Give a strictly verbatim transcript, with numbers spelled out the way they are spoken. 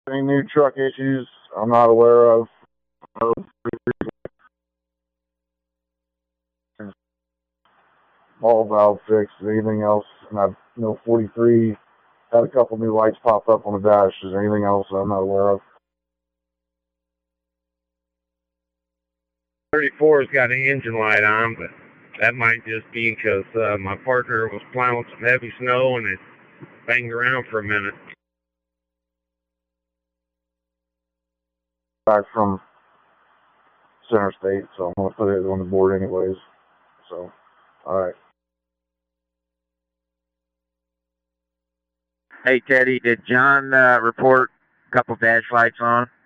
Any new truck issues I'm not aware of. Ball valve fixed. Anything else? And I've you know forty-three had a couple new lights pop up on the dash. Is there anything else I'm not aware of? thirty-four's got an engine light on, but that might just be because uh, my partner was plowing some heavy snow and it banged around for a minute. Back from Center State, so I'm going to put it on the board anyways. So, alright. Hey, Teddy, did John uh, report a couple dash lights on?